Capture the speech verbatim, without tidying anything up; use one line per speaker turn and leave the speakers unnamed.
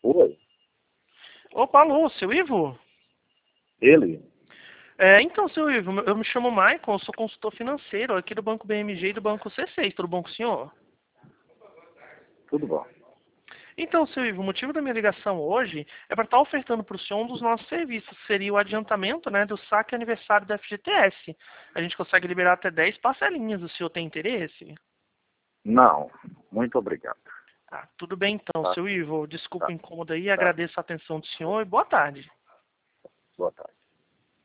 Oi,
Opa, alô, seu Ivo?
ele?
É, então, seu Ivo, eu me chamo Michael, sou consultor financeiro aqui do Banco B M G e do Banco C seis, tudo bom com o senhor?
Tudo bom.
Então, seu Ivo, o motivo da minha ligação hoje é para estar ofertando para o senhor um dos nossos serviços, que seria o adiantamento, né, do saque aniversário da F G T S. A gente consegue liberar até dez parcelinhas, o senhor tem interesse?
Não, muito obrigado.
Ah, tudo bem então,
Tá,
seu Ivo, desculpa
tá,
o incômodo aí,
tá.
agradeço a atenção do senhor e boa tarde.
Boa tarde.